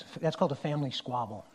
That's called a family squabble.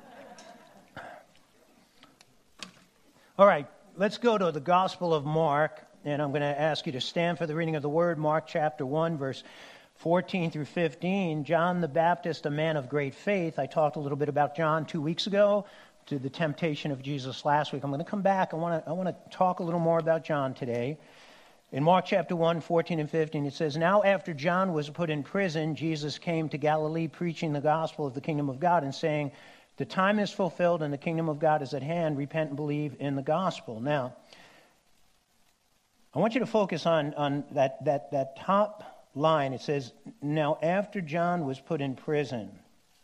All right, let's go to the Gospel of Mark, and I'm going to ask you to stand for the reading of the Word. Mark chapter 1, verse 14 through 15. John the Baptist, a man of great faith. I talked a little bit about John 2 weeks ago, to the temptation of Jesus last week. I'm going to come back. I want to talk a little more about John today. In Mark chapter 1, 14 and 15, it says, "Now after John was put in prison, Jesus came to Galilee preaching the gospel of the kingdom of God and saying, 'The time is fulfilled and the kingdom of God is at hand. Repent and believe in the gospel.'" Now, I want you to focus on that top line. It says, "Now after John was put in prison."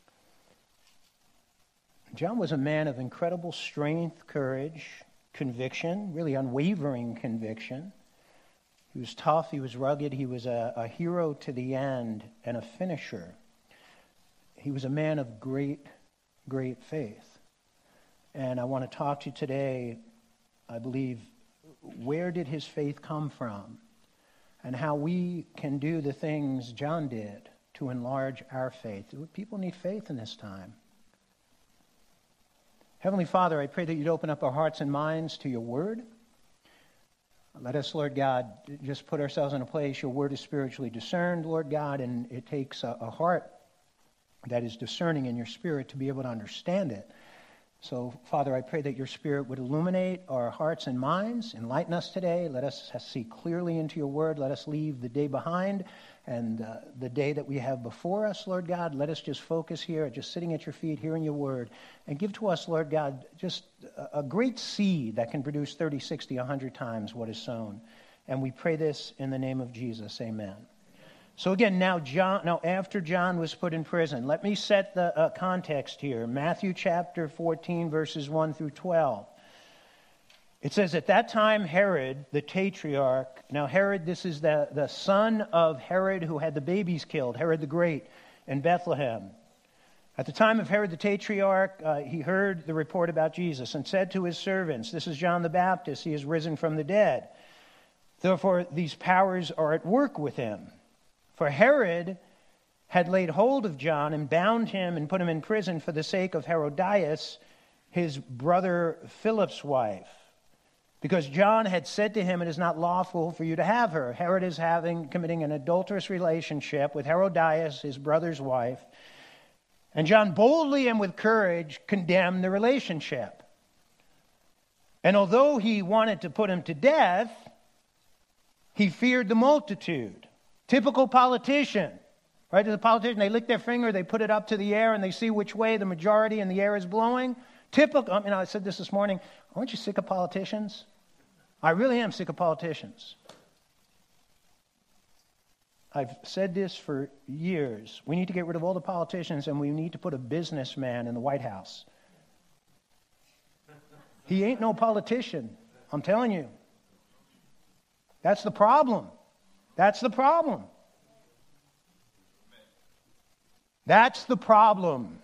John was a man of incredible strength, courage, conviction, really unwavering conviction. He was tough, he was rugged, he was a hero to the end and a finisher. He was a man of great faith. And I want to talk to you today, I believe, where did his faith come from? And how we can do the things John did to enlarge our faith. People need faith in this time. Heavenly Father, I pray that you'd open up our hearts and minds to your word. Let us, Lord God, just put ourselves in a place. Your word is spiritually discerned, Lord God, and it takes a heart that is discerning in your spirit to be able to understand it. So, Father, I pray that your Spirit would illuminate our hearts and minds, enlighten us today. Let us see clearly into your word. Let us leave the day behind and the day that we have before us, Lord God. Let us just focus here, just sitting at your feet, hearing your word, and give to us, Lord God, just a great seed that can produce 30, 60, 100 times what is sown. And we pray this in the name of Jesus. Amen. So again, now after John was put in prison, let me set the context here. Matthew chapter 14, verses 1 through 12. It says, "At that time Herod, the Tetrarch," now Herod, this is the son of Herod who had the babies killed, Herod the Great in Bethlehem. "At the time of Herod the Tetrarch, he heard the report about Jesus and said to his servants, 'This is John the Baptist, he is risen from the dead. Therefore these powers are at work with him.' For Herod had laid hold of John and bound him and put him in prison for the sake of Herodias, his brother Philip's wife. Because John had said to him, 'It is not lawful for you to have her.' Herod is committing an adulterous relationship with Herodias, his brother's wife. And John boldly and with courage condemned the relationship. And although he wanted to put him to death, he feared the multitude." Typical politician, right? As a politician, they lick their finger, they put it up to the air, and they see which way the majority in the air is blowing. Typical. I said this morning. Aren't you sick of politicians? I really am sick of politicians. I've said this for years. We need to get rid of all the politicians, and we need to put a businessman in the White House. He ain't no politician. I'm telling you. That's the problem. That's the problem. That's the problem.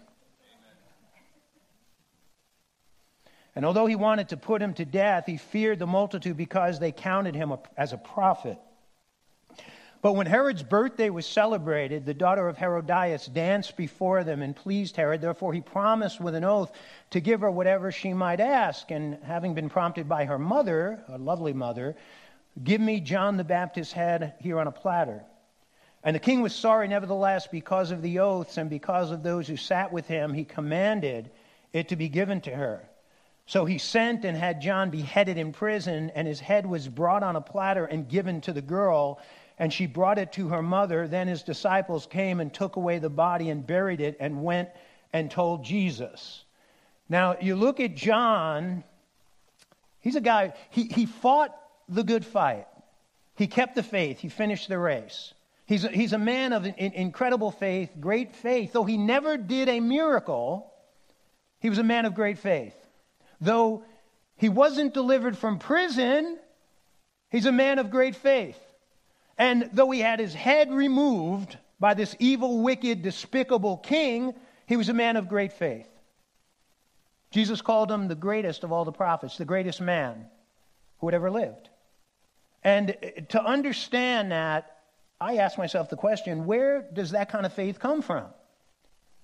And although he wanted to put him to death, he feared the multitude because they counted him as a prophet. But when Herod's birthday was celebrated, the daughter of Herodias danced before them and pleased Herod. Therefore he promised with an oath to give her whatever she might ask. And having been prompted by her mother, a lovely mother, "Give me John the Baptist's head here on a platter." And the king was sorry, nevertheless, because of the oaths and because of those who sat with him, he commanded it to be given to her. So he sent and had John beheaded in prison, and his head was brought on a platter and given to the girl, and she brought it to her mother. Then his disciples came and took away the body and buried it and went and told Jesus. Now, you look at John, he's a guy, he fought the good fight. He kept the faith. He finished the race. He's a man of incredible faith, great faith. Though he never did a miracle, he was a man of great faith. Though he wasn't delivered from prison, he's a man of great faith. And though he had his head removed by this evil, wicked, despicable king, he was a man of great faith. Jesus called him the greatest of all the prophets, the greatest man who had ever lived. And to understand that, I ask myself the question, where does that kind of faith come from?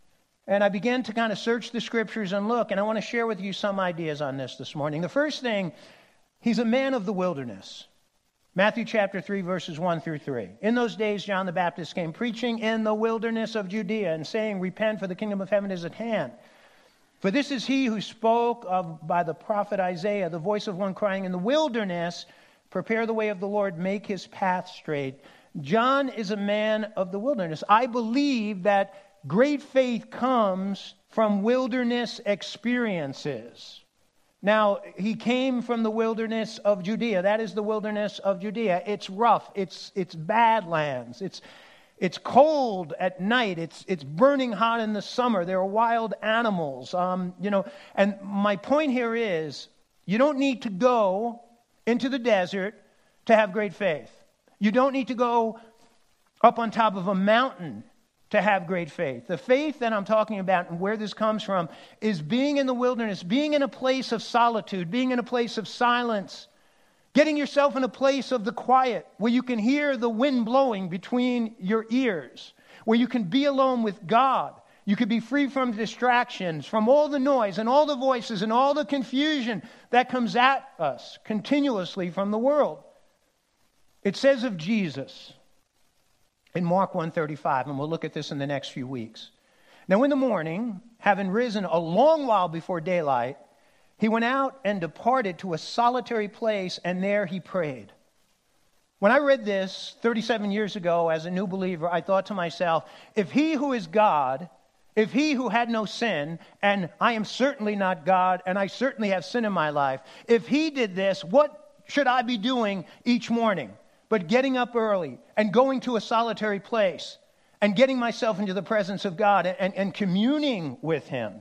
And I began to kind of search the scriptures and look, and I want to share with you some ideas on this morning. The first thing, he's a man of the wilderness. Matthew chapter 3, verses 1 through 3. In those days, John the Baptist came preaching in the wilderness of Judea and saying, repent, for the kingdom of heaven is at hand. For this is he who spoke of by the prophet Isaiah, the voice of one crying in the wilderness, prepare the way of the Lord, make his path straight. John is a man of the wilderness. I believe that great faith comes from wilderness experiences. Now, he came from the wilderness of Judea. That is the wilderness of Judea. It's rough. It's badlands. It's cold at night. It's burning hot in the summer. There are wild animals. And my point here is, you don't need to go into the desert to have great faith. You don't need to go up on top of a mountain to have great faith. The faith that I'm talking about and where this comes from is being in the wilderness, being in a place of solitude, being in a place of silence, getting yourself in a place of the quiet where you can hear the wind blowing between your ears, where you can be alone with God. You can be free from distractions, from all the noise and all the voices and all the confusion that comes at us continuously from the world. It says of Jesus in Mark 1:35, and we'll look at this in the next few weeks. Now in the morning, having risen a long while before daylight, he went out and departed to a solitary place, and there he prayed. When I read this 37 years ago as a new believer, I thought to myself, if he who is God, if he who had no sin, and I am certainly not God, and I certainly have sin in my life, if he did this, what should I be doing each morning? But getting up early and going to a solitary place and getting myself into the presence of God and communing with him.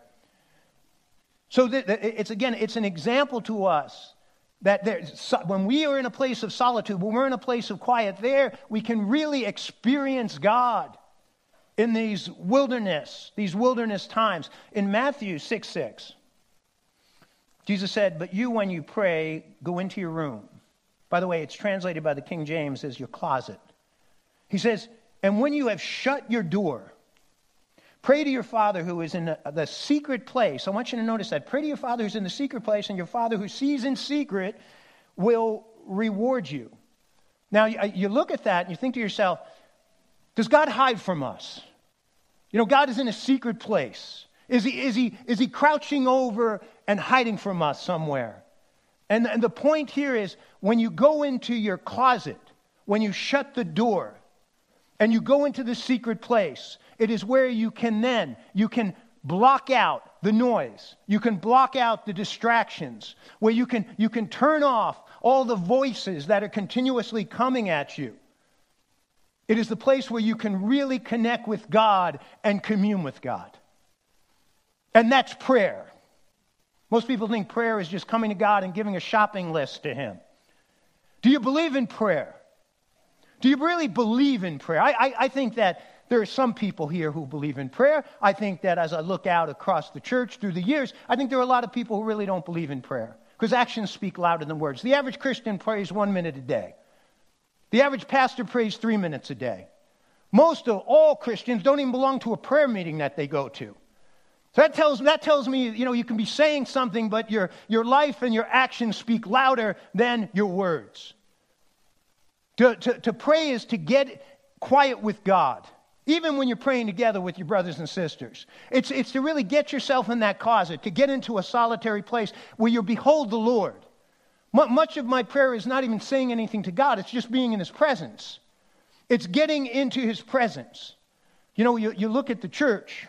So it's an example to us that when we are in a place of solitude, when we're in a place of quiet, there we can really experience God in these wilderness times. In Matthew 6:6, Jesus said, but you, when you pray, go into your room. By the way, it's translated by the King James as your closet. He says, and when you have shut your door, pray to your Father who is in the secret place. I want you to notice that. Pray to your Father who's in the secret place, and your Father who sees in secret will reward you. Now, you look at that and you think to yourself, does God hide from us? God is in a secret place. Is he crouching over and hiding from us somewhere? And the point here is, when you go into your closet, when you shut the door, and you go into the secret place, it is where you can block out the noise. You can block out the distractions, where you can turn off all the voices that are continuously coming at you. It is the place where you can really connect with God and commune with God. And that's prayer. Most people think prayer is just coming to God and giving a shopping list to him. Do you believe in prayer? Do you really believe in prayer? I think that there are some people here who believe in prayer. I think that as I look out across the church through the years, I think there are a lot of people who really don't believe in prayer, because actions speak louder than words. The average Christian prays 1 minute a day. The average pastor prays 3 minutes a day. Most of all Christians don't even belong to a prayer meeting that they go to. So that tells me, you can be saying something, but your life and your actions speak louder than your words. To pray is to get quiet with God, even when you're praying together with your brothers and sisters. It's to really get yourself in that closet, to get into a solitary place where you behold the Lord. Much of my prayer is not even saying anything to God. It's just being in his presence. It's getting into his presence. You look at the church.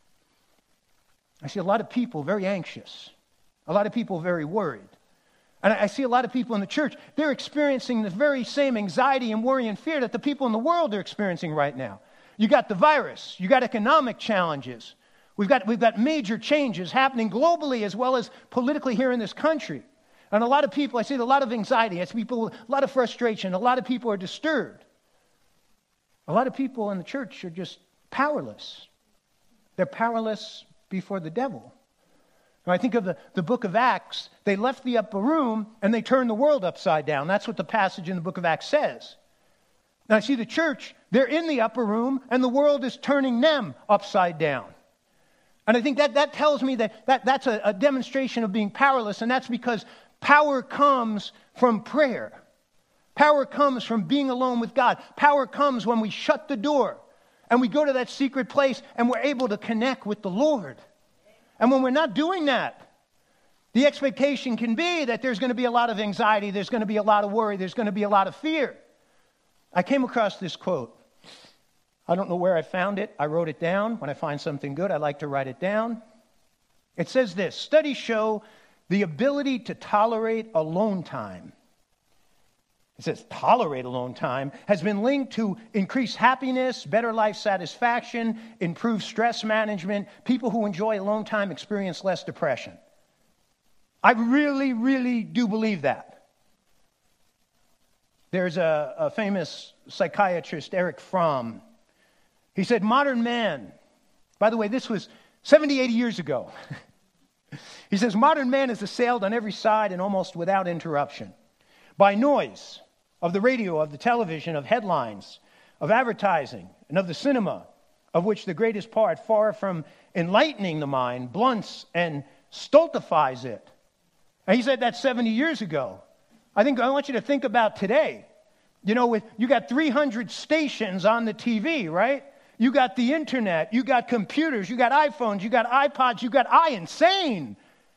I see a lot of people very anxious. A lot of people very worried. And I see a lot of people in the church, they're experiencing the very same anxiety and worry and fear that the people in the world are experiencing right now. You got the virus. You got economic challenges. We've got major changes happening globally as well as politically here in this country. And a lot of people, I see a lot of anxiety. I see people, a lot of frustration. A lot of people are disturbed. A lot of people in the church are just powerless. They're powerless before the devil. When I think of the book of Acts, they left the upper room and they turned the world upside down. That's what the passage in the book of Acts says. Now I see the church, they're in the upper room and the world is turning them upside down. And I think that tells me that's a demonstration of being powerless, and that's because power comes from prayer. Power comes from being alone with God. Power comes when we shut the door and we go to that secret place and we're able to connect with the Lord. And when we're not doing that, the expectation can be that there's going to be a lot of anxiety, there's going to be a lot of worry, there's going to be a lot of fear. I came across this quote. I don't know where I found it. I wrote it down. When I find something good, I like to write it down. It says this: studies show the ability to tolerate alone time. It says tolerate alone time has been linked to increased happiness, better life satisfaction, improved stress management. People who enjoy alone time experience less depression. I really, really do believe that. There's a famous psychiatrist, Erich Fromm. He said, modern man, by the way, this was 70, 80 years ago. He says, modern man is assailed on every side and almost without interruption by noise of the radio, of the television, of headlines, of advertising, and of the cinema, of which the greatest part, far from enlightening the mind, blunts and stultifies it. And he said that 70 years ago. I want you to think about today. You know, you got 300 stations on the TV, right? You got the internet, you got computers, you got iPhones, you got iPods, you got insane.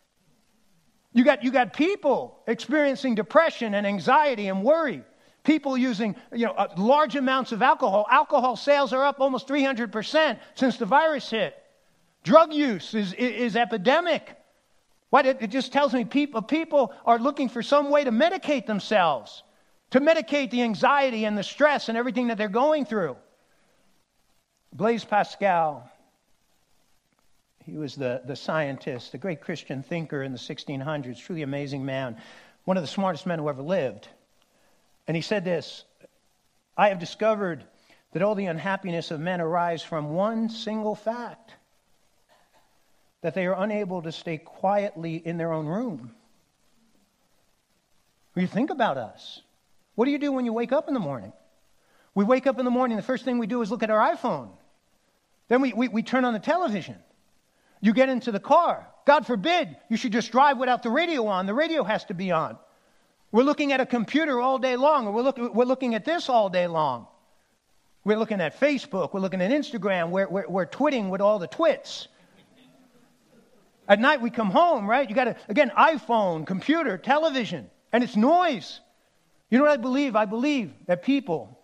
You got people experiencing depression and anxiety and worry. People using, large amounts of alcohol. Alcohol sales are up almost 300% since the virus hit. Drug use is epidemic. What it just tells me, people are looking for some way to medicate themselves, to medicate the anxiety and the stress and everything that they're going through. Blaise Pascal, he was the scientist, a great Christian thinker in the 1600s, truly amazing man, one of the smartest men who ever lived. And he said this: I have discovered that all the unhappiness of men arise from one single fact, that they are unable to stay quietly in their own room. When you think about us, what do you do when you wake up in the morning? We wake up in the morning, the first thing we do is look at our iPhone. Then we turn on the television. You get into the car. God forbid you should just drive without the radio on. The radio has to be on. We're looking at a computer all day long, or we're looking at this all day long. We're looking at Facebook. We're looking at Instagram. We're twitting with all the twits. At night we come home, right? You got to, again, iPhone, computer, television, and it's noise. You know what I believe? I believe that people,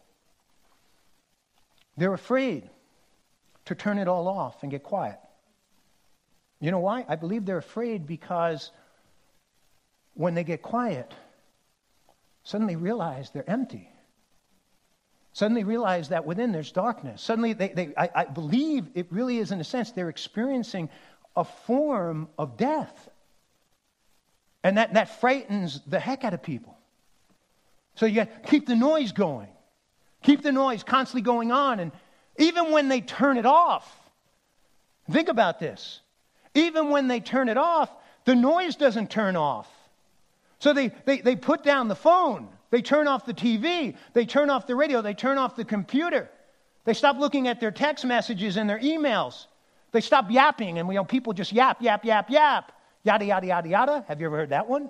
they're afraid to turn it all off and get quiet. You know why? I believe they're afraid because when they get quiet, suddenly realize they're empty. Suddenly realize that within there's darkness. Suddenly I believe it really is, in a sense, they're experiencing a form of death. And that frightens the heck out of people. So you got to keep the noise going. Keep the noise constantly going on. And even when they turn it off, think about this. Even when they turn it off, the noise doesn't turn off. So they put down the phone. They turn off the TV. They turn off the radio. They turn off the computer. They stop looking at their text messages and their emails. They stop yapping, and people just yap, yada, yada, yada, yada. Have you ever heard that one?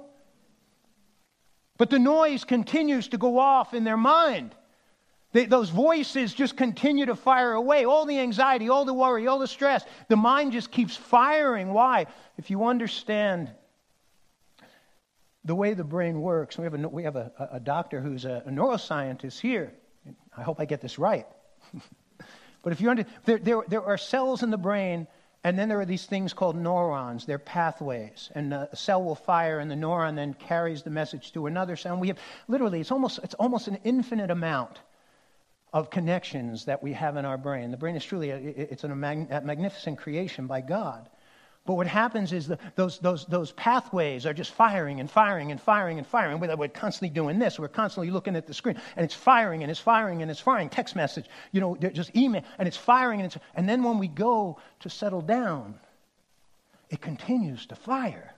But the noise continues to go off in their mind. Those voices just continue to fire away. All the anxiety, all the worry, all the stress. The mind just keeps firing. Why? If you understand the way the brain works, we have a doctor who's a neuroscientist here. I hope I get this right. But if you understand, there are cells in the brain, and then there are these things called neurons. They're pathways, and a cell will fire, and the neuron then carries the message to another cell. And we have literally, it's almost an infinite amount of connections that we have in our brain. The brain is truly a magnificent creation by God. But what happens is those pathways are just firing and firing and firing and firing. We're constantly doing this. We're constantly looking at the screen, and it's firing and it's firing and it's firing. Text message, just email, and it's firing and then when we go to settle down, it continues to fire.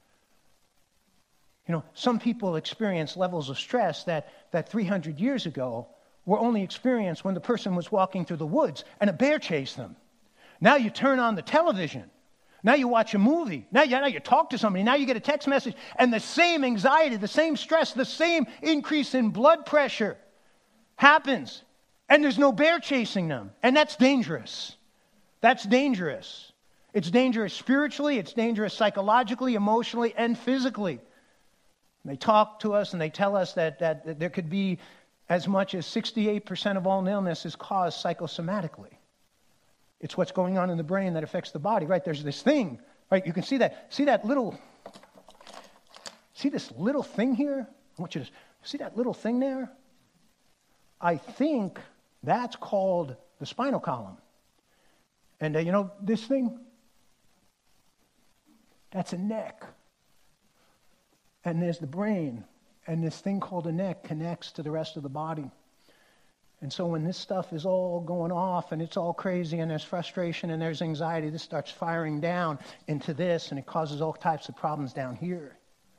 Some people experience levels of stress that 300 years ago were only experienced when the person was walking through the woods and a bear chased them. Now you turn on the television, Now you watch a movie. Now you talk to somebody. Now you get a text message. And the same anxiety, the same stress, the same increase in blood pressure happens. And there's no bear chasing them. And that's dangerous. That's dangerous. It's dangerous spiritually. It's dangerous psychologically, emotionally, and physically. They talk to us and they tell us that there could be as much as 68% of all illness is caused psychosomatically. It's what's going on in the brain that affects the body, right? There's this thing, right? You can see that. See this little thing here? I want you to see that little thing there? I think that's called the spinal column. And you know this thing? That's a neck. And there's the brain. And this thing called a neck connects to the rest of the body. And so when this stuff is all going off and it's all crazy and there's frustration and there's anxiety, this starts firing down into this and it causes all types of problems down here.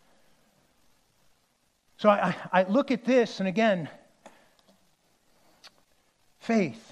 So I look at this and again, faith.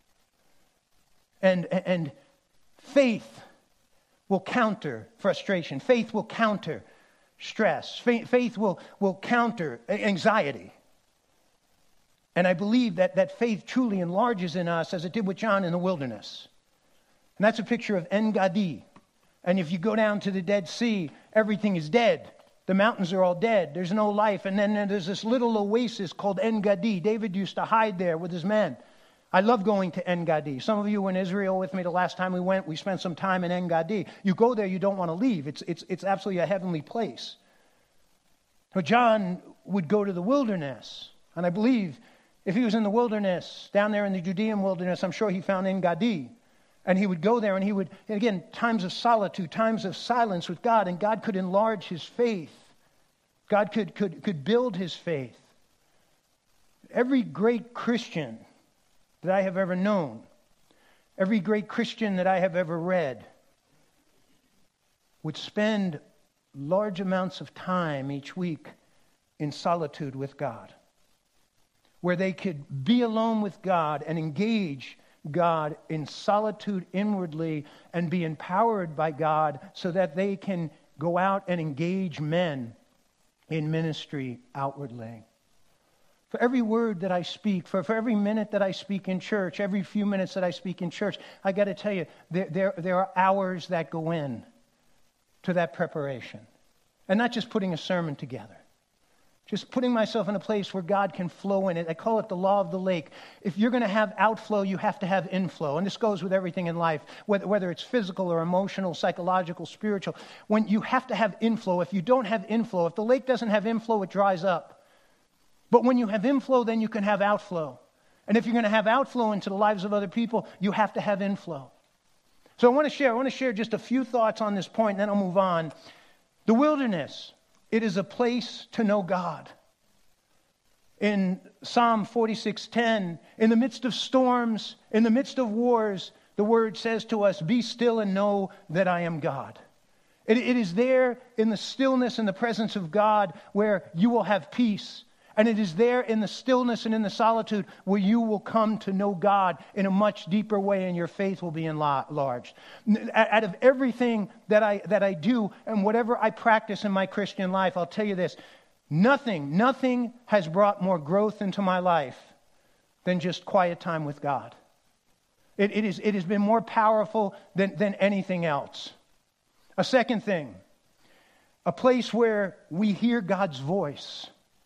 And faith will counter frustration. Faith will counter stress. Faith will counter anxiety. And I believe that faith truly enlarges in us as it did with John in the wilderness. And that's a picture of En-Gedi. And if you go down to the Dead Sea, everything is dead. The mountains are all dead. There's no life. And then there's this little oasis called En-Gedi. David used to hide there with his men. I love going to En-Gedi. Some of you were in Israel with me the last time we went. We spent some time in En-Gedi. You go there, you don't want to leave. It's absolutely a heavenly place. But John would go to the wilderness. And I believe if he was in the wilderness, down there in the Judean wilderness, I'm sure he found En-Gedi. And he would go there and he would, again, times of solitude, times of silence with God. And God could enlarge his faith. God could build his faith. Every great Christian that I have ever known, every great Christian that I have ever read, would spend large amounts of time each week in solitude with God, where they could be alone with God and engage God in solitude inwardly and be empowered by God so that they can go out and engage men in ministry outwardly. For every word that I speak, for every minute that I speak in church, every few minutes that I speak in church, I got to tell you, there are hours that go in to that preparation. And not just putting a sermon together. Just putting myself in a place where God can flow in it. I call it the law of the lake. If you're going to have outflow, you have to have inflow. And this goes with everything in life, whether it's physical or emotional, psychological, spiritual. When you have to have inflow, if you don't have inflow, if the lake doesn't have inflow, it dries up. But when you have inflow, then you can have outflow. And if you're going to have outflow into the lives of other people, you have to have inflow. So I want to share just a few thoughts on this point, and then I'll move on. The wilderness, it is a place to know God. In Psalm 46:10, in the midst of storms, in the midst of wars, the word says to us, "Be still and know that I am God." It is there in the stillness and the presence of God where you will have peace. And it is there in the stillness and in the solitude where you will come to know God in a much deeper way and your faith will be enlarged. Out of everything that I do and whatever I practice in my Christian life, I'll tell you this, nothing has brought more growth into my life than just quiet time with God. It has been more powerful than anything else. A second thing, a place where we hear God's voice.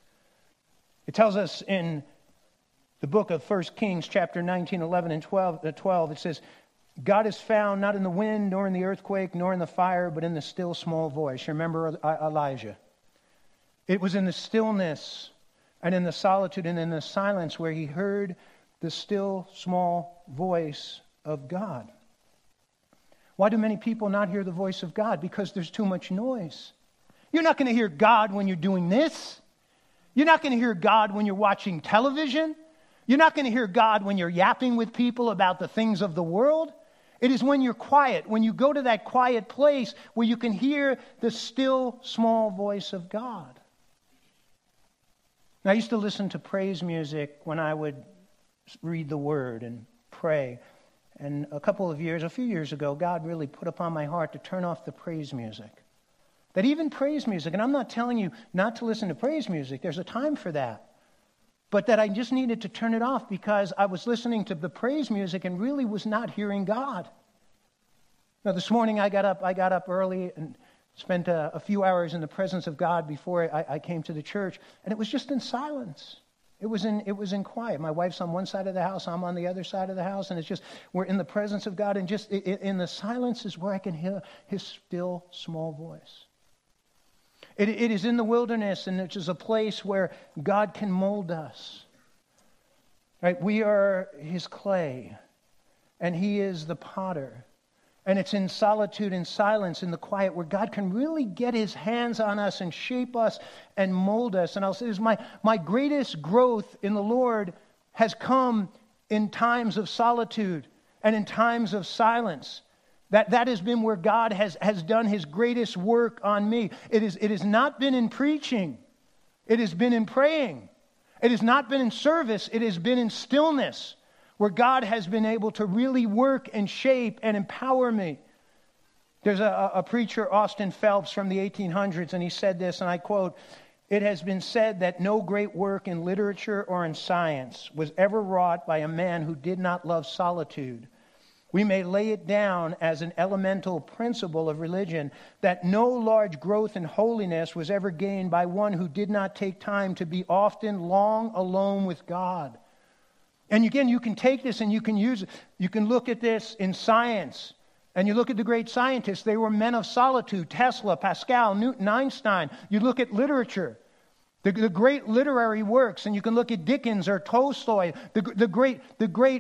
It tells us in the book of 1 Kings, chapter 19, 11, and 12, it says, God is found not in the wind, nor in the earthquake, nor in the fire, but in the still small voice. You remember Elijah? It was in the stillness and in the solitude and in the silence where he heard the still small voice of God. Why do many people not hear the voice of God? Because there's too much noise. You're not going to hear God when you're doing this. You're not going to hear God when you're watching television. You're not going to hear God when you're yapping with people about the things of the world. It is when you're quiet, when you go to that quiet place where you can hear the still small voice of God. Now, I used to listen to praise music when I would read the Word and pray. And a few years ago, God really put upon my heart to turn off the praise music. That even praise music, and I'm not telling you not to listen to praise music, there's a time for that. But that I just needed to turn it off because I was listening to the praise music and really was not hearing God. Now this morning I got up early and spent a few hours in the presence of God before I came to the church, and it was just in silence. It was in quiet. My wife's on one side of the house, I'm on the other side of the house, and it's just, we're in the presence of God, and just in the silence is where I can hear His still, small voice. It is in the wilderness, and it is a place where God can mold us. Right? We are His clay, and He is the potter. And it's in solitude and silence, in the quiet, where God can really get His hands on us and shape us and mold us. And I'll say this, my greatest growth in the Lord has come in times of solitude and in times of silence. That has been where God has done His greatest work on me. It has not been in preaching. It has been in praying. It has not been in service. It has been in stillness, where God has been able to really work and shape and empower me. There's a preacher, Austin Phelps, from the 1800s, and he said this, and I quote, "It has been said that no great work in literature or in science was ever wrought by a man who did not love solitude. We may lay it down as an elemental principle of religion that no large growth in holiness was ever gained by one who did not take time to be often long alone with God." And again, you can take this and you can use it. You can look at this in science. And you look at the great scientists, they were men of solitude. Tesla, Pascal, Newton, Einstein. You look at literature, the great literary works, and you can look at Dickens or Tolstoy, the great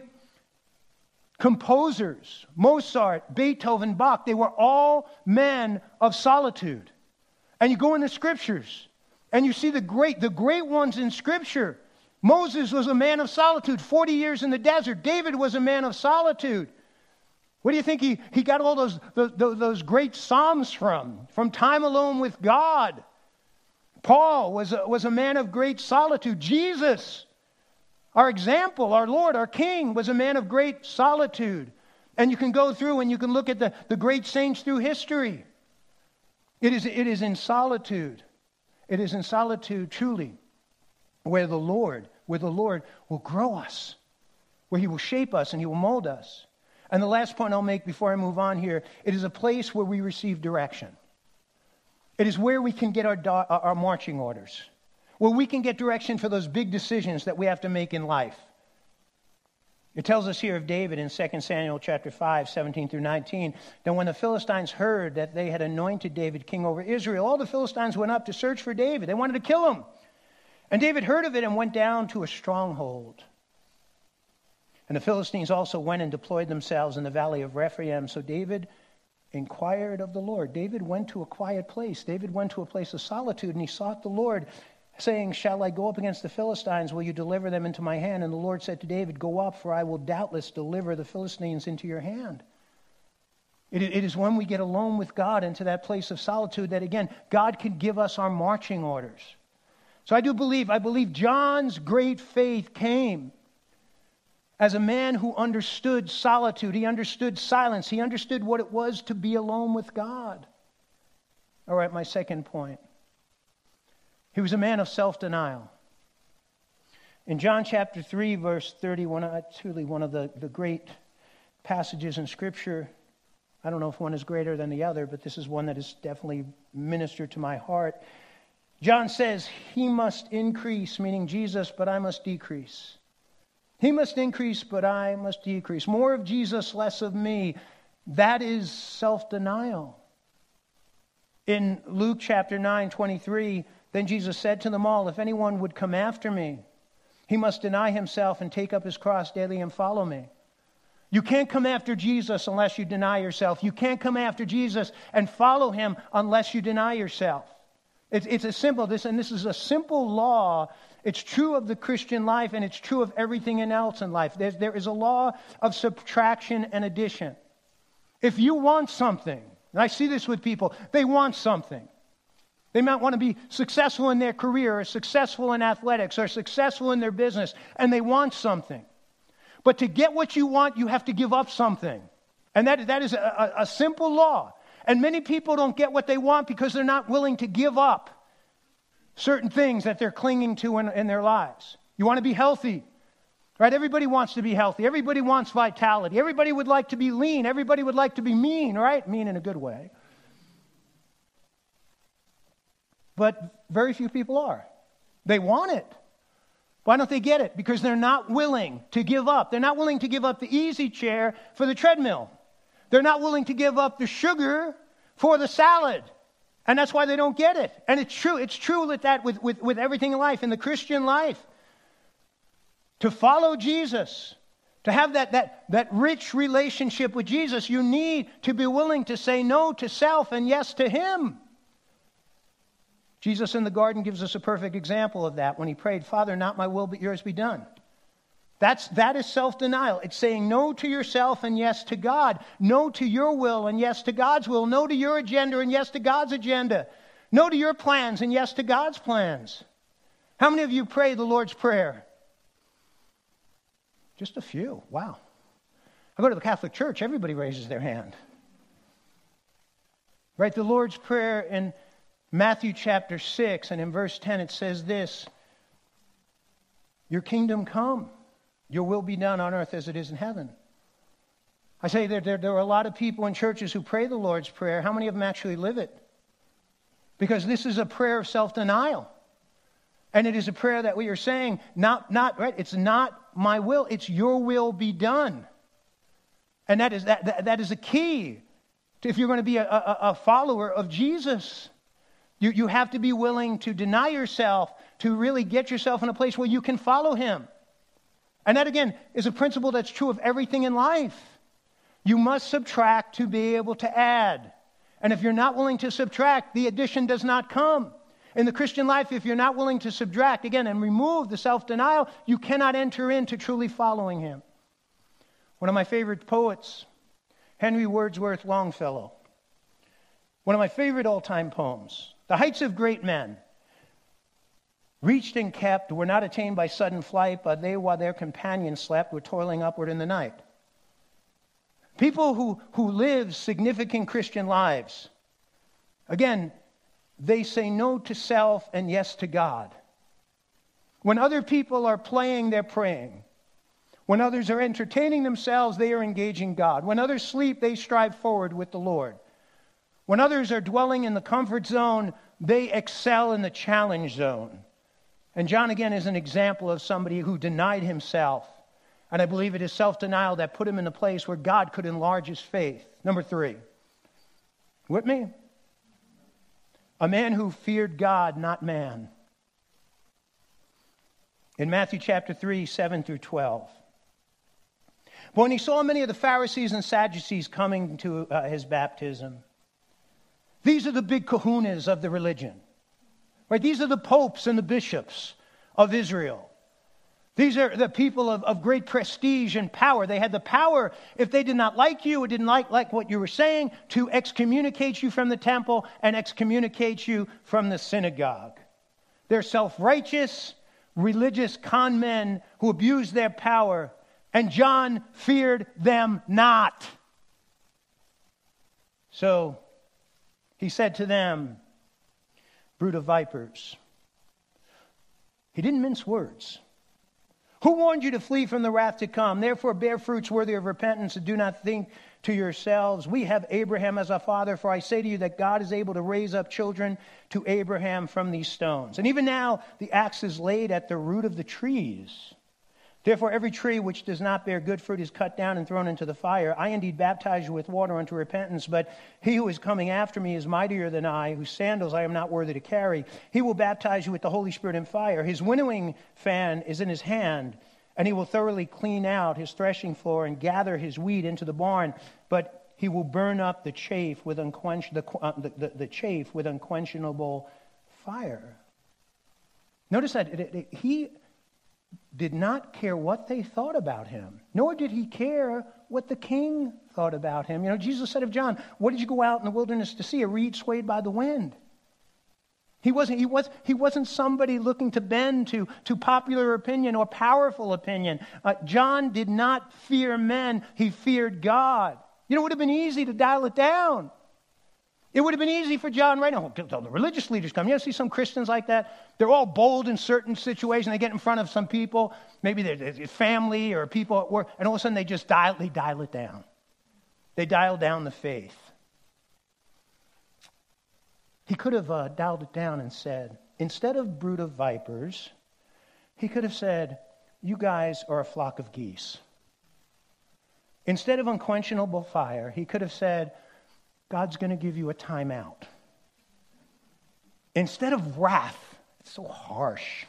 composers, Mozart, Beethoven, Bach. They were all men of solitude. And you go in the scriptures, and you see the great ones in Scripture. Moses was a man of solitude, 40 years in the desert. David was a man of solitude. Where do you think he got all those great psalms from? From time alone with God. Paul was a man of great solitude. Jesus, our example, our Lord, our King, was a man of great solitude. And you can go through and you can look at the great saints through history. It is in solitude. It is in solitude, truly, where the Lord will grow us, where He will shape us and He will mold us. And the last point I'll make before I move on here, it is a place where we receive direction. It is where we can get our marching orders, where we can get direction for those big decisions that we have to make in life. It tells us here of David in 2 Samuel chapter 5, 17 through 19, that when the Philistines heard that they had anointed David king over Israel, all the Philistines went up to search for David. They wanted to kill him. And David heard of it and went down to a stronghold. And the Philistines also went and deployed themselves in the valley of Rephaim. So David inquired of the Lord. David went to a quiet place. David went to a place of solitude, and he sought the Lord, saying, "Shall I go up against the Philistines? Will you deliver them into my hand?" And the Lord said to David, "Go up, for I will doubtless deliver the Philistines into your hand." It is when we get alone with God into that place of solitude that, again, God can give us our marching orders. So I believe John's great faith came as a man who understood solitude. He understood silence. He understood what it was to be alone with God. All right, my second point. He was a man of self-denial. In John chapter 3, verse 31, truly one of the great passages in Scripture. I don't know if one is greater than the other, but this is one that has definitely ministered to my heart. John says, "He must increase," meaning Jesus, "but I must decrease." He must increase, but I must decrease. More of Jesus, less of me. That is self-denial. In Luke chapter 9, 23, then Jesus said to them all, "If anyone would come after me, he must deny himself and take up his cross daily and follow me." You can't come after Jesus unless you deny yourself. You can't come after Jesus and follow Him unless you deny yourself. It's a simple, this is a simple law. It's true of the Christian life, and it's true of everything else in life. There is a law of subtraction and addition. If you want something, and I see this with people, they want something. They might want to be successful in their career, or successful in athletics, or successful in their business, and they want something. But to get what you want, you have to give up something. And that is a simple law. And many people don't get what they want because they're not willing to give up certain things that they're clinging to in their lives. You want to be healthy, right? Everybody wants to be healthy. Everybody wants vitality. Everybody would like to be lean. Everybody would like to be mean, right? Mean in a good way. But very few people are. They want it. Why don't they get it? Because they're not willing to give up. They're not willing to give up the easy chair for the treadmill. They're not willing to give up the sugar for the salad. And that's why they don't get it. And it's true. It's true with everything in life, in the Christian life. To follow Jesus, to have that rich relationship with Jesus, you need to be willing to say no to self and yes to Him. Jesus in the garden gives us a perfect example of that when He prayed, Father, not my will, but yours be done. That is self-denial. It's saying no to yourself and yes to God. No to your will and yes to God's will. No to your agenda and yes to God's agenda. No to your plans and yes to God's plans. How many of you pray the Lord's Prayer? Just a few. Wow. I go to the Catholic Church, everybody raises their hand. Right, the Lord's Prayer in Matthew chapter 6 and in verse 10 it says this, your kingdom come, your will be done on earth as it is in heaven. I say there are a lot of people in churches who pray the Lord's Prayer. How many of them actually live it? Because this is a prayer of self-denial. And it is a prayer that we are saying, not right, it's not my will, it's your will be done. And that is a key to if you're going to be a follower of Jesus. You have to be willing to deny yourself, to really get yourself in a place where you can follow Him. And that, again, is a principle that's true of everything in life. You must subtract to be able to add. And if you're not willing to subtract, the addition does not come. In the Christian life, if you're not willing to subtract, again, and remove the self-denial, you cannot enter into truly following Him. One of my favorite poets, Henry Wadsworth Longfellow. One of my favorite all-time poems. The heights of great men, reached and kept, were not attained by sudden flight, but they, while their companions slept, were toiling upward in the night. People who live significant Christian lives, again, they say no to self and yes to God. When other people are playing, they're praying. When others are entertaining themselves, they are engaging God. When others sleep, they strive forward with the Lord. When others are dwelling in the comfort zone, they excel in the challenge zone. And John, again, is an example of somebody who denied himself. And I believe it is self-denial that put him in a place where God could enlarge his faith. Number 3. With me? A man who feared God, not man. In Matthew chapter 3, 7 through 12. But when he saw many of the Pharisees and Sadducees coming to his baptism, these are the big kahunas of the religion. Right? These are the popes and the bishops of Israel. These are the people of great prestige and power. They had the power, if they did not like you or didn't like what you were saying, to excommunicate you from the temple and excommunicate you from the synagogue. They're self-righteous, religious con men who abuse their power, and John feared them not. So he said to them, brood of vipers. He didn't mince words. Who warned you to flee from the wrath to come? Therefore bear fruits worthy of repentance, and do not think to yourselves, we have Abraham as our father. For I say to you that God is able to raise up children to Abraham from these stones. And even now the axe is laid at the root of the trees. Therefore every tree which does not bear good fruit is cut down and thrown into the fire. I indeed baptize you with water unto repentance, but he who is coming after me is mightier than I, whose sandals I am not worthy to carry. He will baptize you with the Holy Spirit and fire. His winnowing fan is in his hand, and he will thoroughly clean out his threshing floor and gather his wheat into the barn, but he will burn up the chaff with the chaff with unquenchable fire. Notice that he did not care what they thought about him, nor did he care what the king thought about him. You know, Jesus said of John, what did you go out in the wilderness to see? A reed swayed by the wind. He wasn't somebody looking to bend to popular opinion or powerful opinion. John did not fear men. He feared God. It would have been easy to dial it down. It would have been easy for John right now. The religious leaders come. You see some Christians like that? They're all bold in certain situations. They get in front of some people, maybe their family or people at work, and all of a sudden they just dial it down. They dial down the faith. He could have dialed it down and said, instead of brood of vipers, he could have said, you guys are a flock of geese. Instead of unquenchable fire, he could have said, God's going to give you a timeout. Instead of wrath, it's so harsh,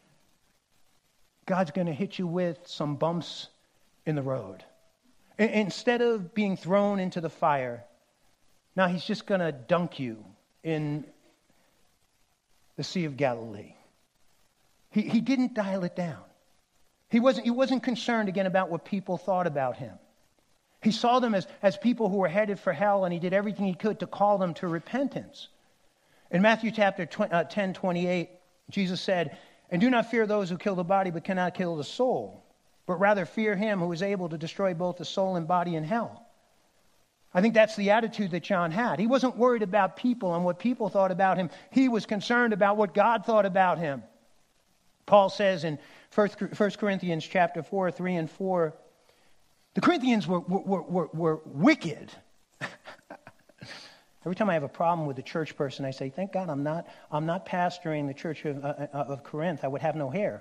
God's going to hit you with some bumps in the road. Instead of being thrown into the fire, now he's just going to dunk you in the Sea of Galilee. He didn't dial it down. He wasn't concerned again about what people thought about him. He saw them as people who were headed for hell, and he did everything he could to call them to repentance. In Matthew chapter 10:28, Jesus said, and do not fear those who kill the body but cannot kill the soul, but rather fear him who is able to destroy both the soul and body in hell. I think that's the attitude that John had. He wasn't worried about people and what people thought about him. He was concerned about what God thought about him. Paul says in 1 Corinthians chapter 4, 3 and 4, the Corinthians were wicked. Every time I have a problem with a church person, I say, thank God I'm not pastoring the church of Corinth. I would have no hair.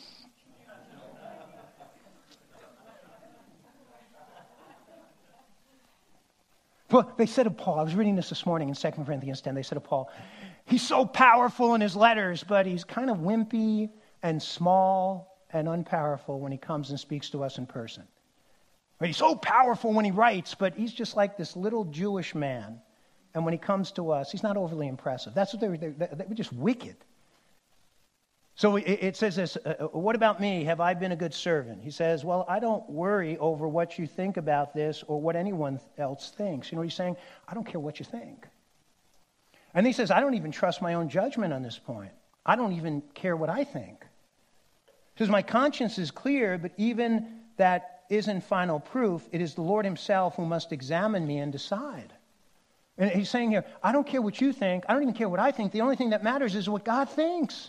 Well, they said of Paul, I was reading this morning in 2 Corinthians 10, they said of Paul, he's so powerful in his letters, but he's kind of wimpy and small and unpowerful when he comes and speaks to us in person. Right? He's so powerful when he writes, but he's just like this little Jewish man. And when he comes to us, he's not overly impressive. That's what they were just wicked. So it says this, what about me? Have I been a good servant? He says, well, I don't worry over what you think about this or what anyone else thinks. You know what he's saying? I don't care what you think. And he says, I don't even trust my own judgment on this point. I don't even care what I think. He says, my conscience is clear, but even that isn't final proof. It is the Lord himself who must examine me and decide. And he's saying here, I don't care what you think. I don't even care what I think. The only thing that matters is what God thinks.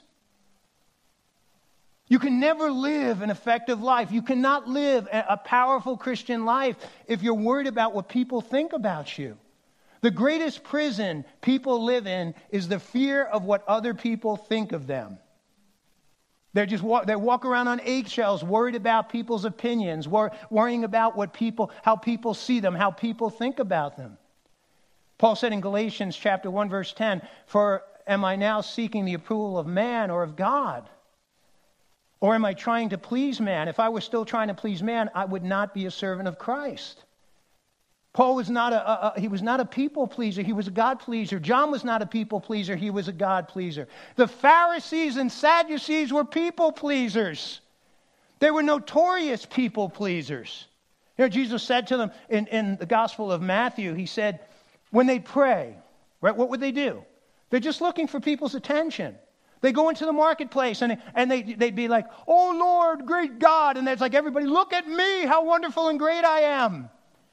You can never live an effective life. You cannot live a powerful Christian life if you're worried about what people think about you. The greatest prison people live in is the fear of what other people think of them. They walk around on eggshells, worried about people's opinions, worrying about how people see them, how people think about them. Paul said in Galatians chapter 1, verse 10, for am I now seeking the approval of man or of God? Or am I trying to please man? If I were still trying to please man, I would not be a servant of Christ. Paul was not a people pleaser. He was a God pleaser. John was not a people pleaser. He was a God pleaser. The Pharisees and Sadducees were people pleasers. They were notorious people pleasers. Jesus said to them in the Gospel of Matthew, he said, when they pray, right, what would they do? They're just looking for people's attention. They go into the marketplace and they'd be like, oh Lord, great God. And it's like, everybody, look at me, how wonderful and great I am.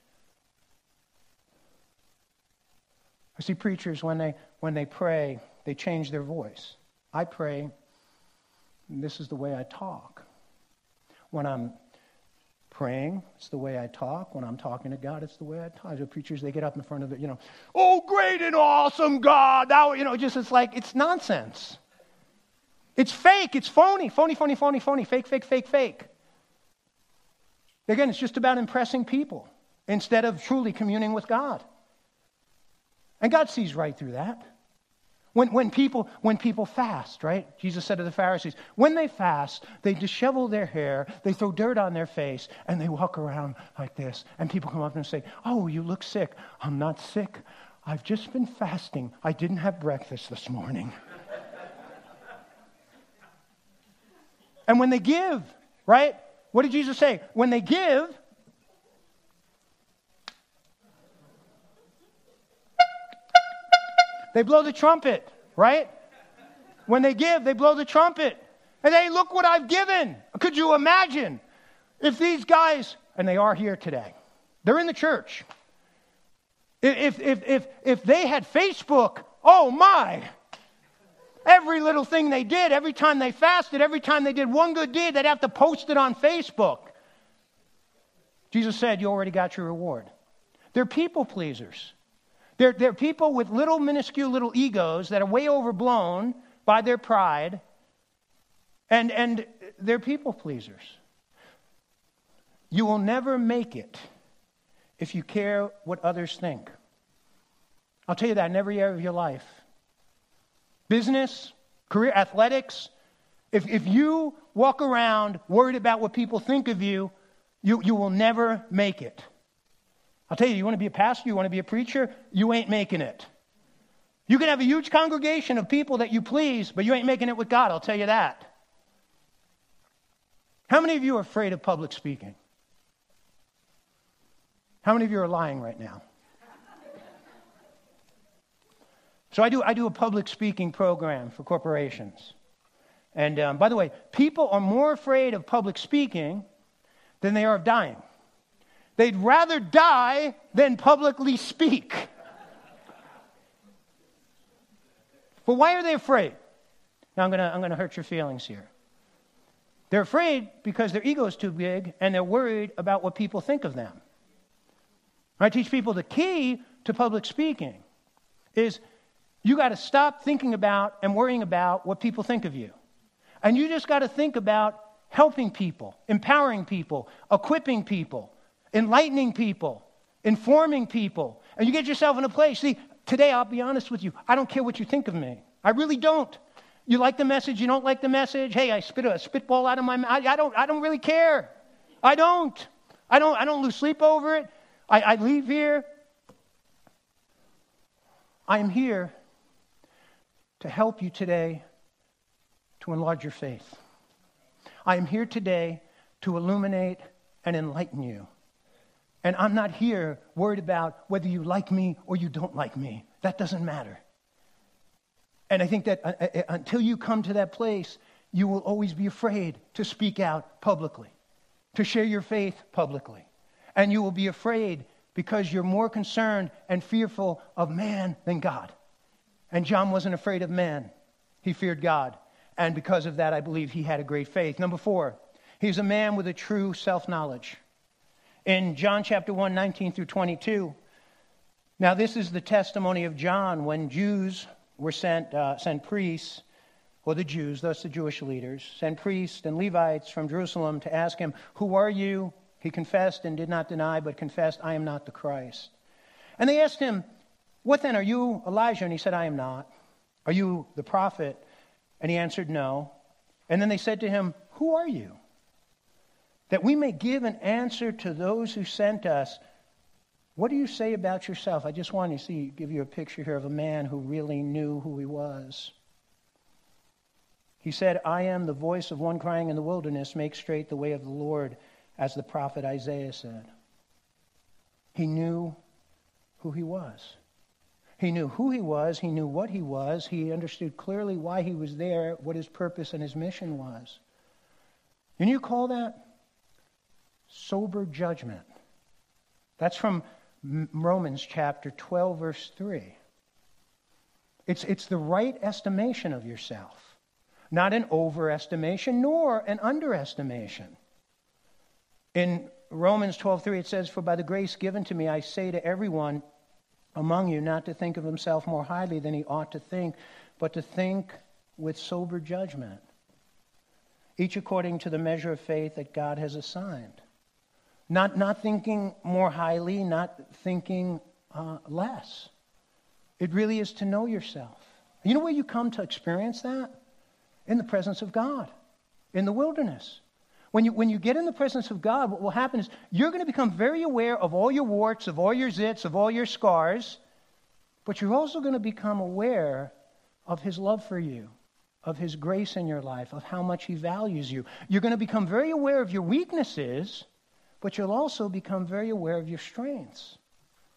I see preachers, when they pray, they change their voice. I pray, and this is the way I talk. When I'm praying, it's the way I talk. When I'm talking to God, it's the way I talk. The preachers, they get up in front of it, oh, great and awesome God. It's like, it's nonsense. It's fake. It's phony. Phony. Fake. Again, it's just about impressing people instead of truly communing with God. And God sees right through that. When people fast, right? Jesus said to the Pharisees, when they fast, they dishevel their hair, they throw dirt on their face, and they walk around like this. And people come up and say, oh, you look sick. I'm not sick. I've just been fasting. I didn't have breakfast this morning. And when they give, right? What did Jesus say? When they give, they blow the trumpet, right? When they give, they blow the trumpet. And hey, look what I've given. Could you imagine if these guys, and they are here today, they're in the church. If they had Facebook, oh my, every little thing they did, every time they fasted, every time they did one good deed, they'd have to post it on Facebook. Jesus said, you already got your reward. They're people pleasers. They're people with little minuscule little egos that are way overblown by their pride, and they're people pleasers. You will never make it if you care what others think. I'll tell you that in every area of your life. Business, career, athletics. If you walk around worried about what people think of you, you will never make it. I'll tell you, you want to be a pastor, you want to be a preacher, you ain't making it. You can have a huge congregation of people that you please, but you ain't making it with God, I'll tell you that. How many of you are afraid of public speaking? How many of you are lying right now? So I do a public speaking program for corporations. And by the way, people are more afraid of public speaking than they are of dying. They'd rather die than publicly speak. But why are they afraid? Now I'm going to hurt your feelings here. They're afraid because their ego is too big and they're worried about what people think of them. I teach people the key to public speaking is you got to stop thinking about and worrying about what people think of you. And you just got to think about helping people, empowering people, equipping people, enlightening people, informing people. And you get yourself in a place. See, today, I'll be honest with you. I don't care what you think of me. I really don't. You like the message, you don't like the message. Hey, I spit a spitball out of my mouth. I don't really care. I don't lose sleep over it. I leave here. I am here to help you today to enlarge your faith. I am here today to illuminate and enlighten you. And I'm not here worried about whether you like me or you don't like me. That doesn't matter. And I think that until you come to that place, you will always be afraid to speak out publicly, to share your faith publicly. And you will be afraid because you're more concerned and fearful of man than God. And John wasn't afraid of man. He feared God. And because of that, I believe he had a great faith. Number 4, he's a man with a true self-knowledge. In John chapter 1, 19 through 22, now this is the testimony of John when Jews were sent priests, or the Jews, thus the Jewish leaders, sent priests and Levites from Jerusalem to ask him, who are you? He confessed and did not deny, but confessed, I am not the Christ. And they asked him, what then, are you Elijah? And he said, I am not. Are you the prophet? And he answered, no. And then they said to him, who are you? That we may give an answer to those who sent us. What do you say about yourself? I just want to give you a picture here of a man who really knew who he was. He said, I am the voice of one crying in the wilderness, make straight the way of the Lord, as the prophet Isaiah said. He knew who he was. He knew who he was. He knew what he was. He understood clearly why he was there, what his purpose and his mission was. And you call that sober judgment. That's from Romans chapter 12, verse 3. It's the right estimation of yourself, not an overestimation nor an underestimation. In Romans 12:3 it says, for by the grace given to me I say to everyone among you not to think of himself more highly than he ought to think, but to think with sober judgment, each according to the measure of faith that God has assigned. Not thinking more highly, not thinking less. It really is to know yourself. You know where you come to experience that? In the presence of God, in the wilderness. When you get in the presence of God, what will happen is you're going to become very aware of all your warts, of all your zits, of all your scars, but you're also going to become aware of his love for you, of his grace in your life, of how much he values you. You're going to become very aware of your weaknesses, but you'll also become very aware of your strengths.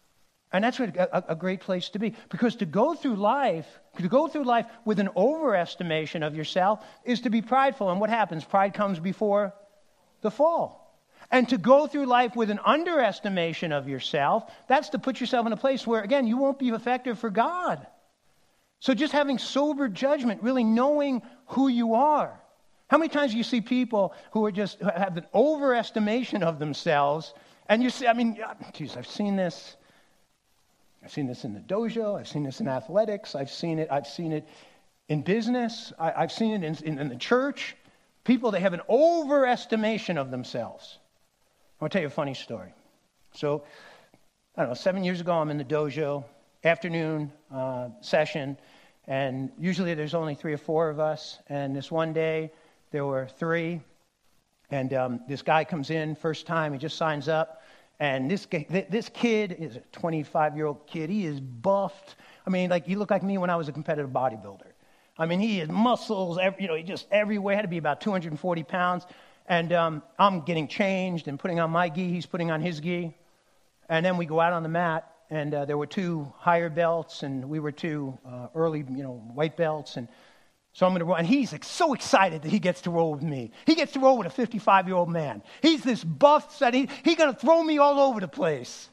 And that's a great place to be. Because to go through life with an overestimation of yourself is to be prideful. And what happens? Pride comes before the fall. And to go through life with an underestimation of yourself, that's to put yourself in a place where, again, you won't be effective for God. So just having sober judgment, really knowing who you are. How many times do you see people who are just have an overestimation of themselves, and you see, I've seen this. I've seen this in the dojo. I've seen this in athletics. I've seen it in business. I've seen it in the church. People, they have an overestimation of themselves. I'll tell you a funny story. So, 7 years ago, I'm in the dojo, afternoon session, and usually there's only 3 or 4 of us. And this one day, there were 3. And this guy comes in, first time, he just signs up. And this kid is a 25-year-old kid. He is buffed. He looked like me when I was a competitive bodybuilder. He has muscles, just everywhere. Had to be about 240 pounds. And I'm getting changed and putting on my gi. He's putting on his gi. And then we go out on the mat, and there were 2 higher belts, and we were 2 early, white belts. And so I'm going to roll. And he's so excited that he gets to roll with me. He gets to roll with a 55-year-old man. He's this buff that he's going to throw me all over the place.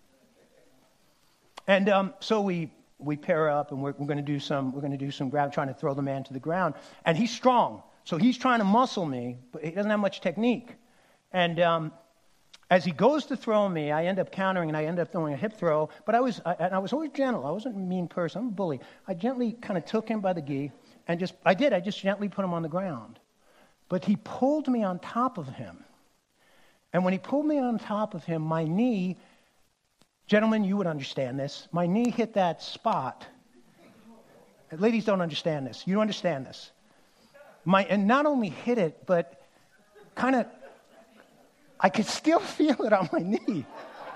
And so we pair up, and we're going to do some grab, trying to throw the man to the ground. And he's strong, so he's trying to muscle me, but he doesn't have much technique. And as he goes to throw me, I end up countering, and I end up throwing a hip throw. But I was always gentle. I wasn't a mean person. I'm a bully. I gently kind of took him by the gi. And I just gently put him on the ground. But he pulled me on top of him. And when he pulled me on top of him, my knee, gentlemen, you would understand this, my knee hit that spot. Ladies don't understand this. You understand this. And not only hit it, but kind of, I could still feel it on my knee.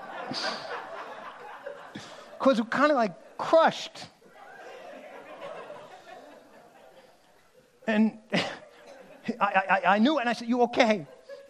Because it kind of like crushed. And I knew it, and I said, "You okay?"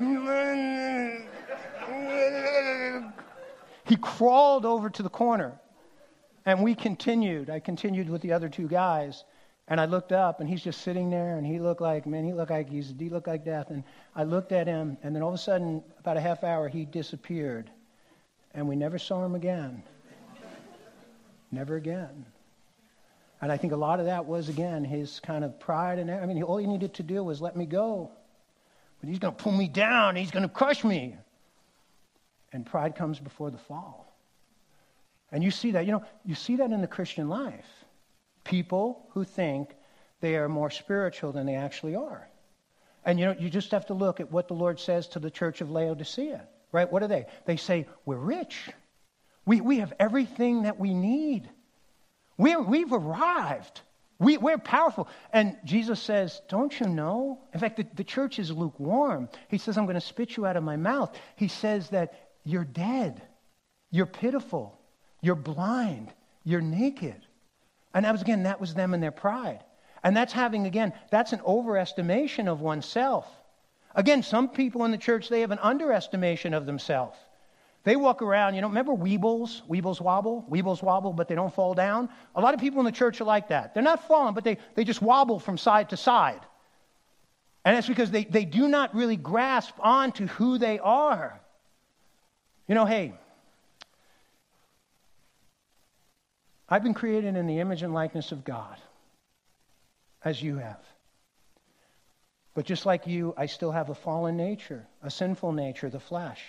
He crawled over to the corner, and we continued. I continued with the other 2 guys, and I looked up, and he's just sitting there, and he looked like death. And I looked at him, and then all of a sudden, about a half hour, he disappeared, and we never saw him again. Never again. And I think a lot of that was, again, his kind of pride. And all he needed to do was let me go. But he's going to pull me down. He's going to crush me. And pride comes before the fall. And you see that, you see that in the Christian life. People who think they are more spiritual than they actually are. And, you just have to look at what the Lord says to the church of Laodicea, right? What are they? They say, we're rich. We have everything that we need. We've arrived. We're powerful. And Jesus says, don't you know? In fact, the church is lukewarm. He says, I'm going to spit you out of my mouth. He says that you're dead. You're pitiful. You're blind. You're naked. And that was them and their pride. And that's that's an overestimation of oneself. Again, some people in the church, they have an underestimation of themselves. They walk around, remember Weebles? Weebles wobble, but they don't fall down. A lot of people in the church are like that. They're not falling, but they just wobble from side to side. And that's because they do not really grasp onto who they are. Hey, I've been created in the image and likeness of God, as you have. But just like you, I still have a fallen nature, a sinful nature, the flesh.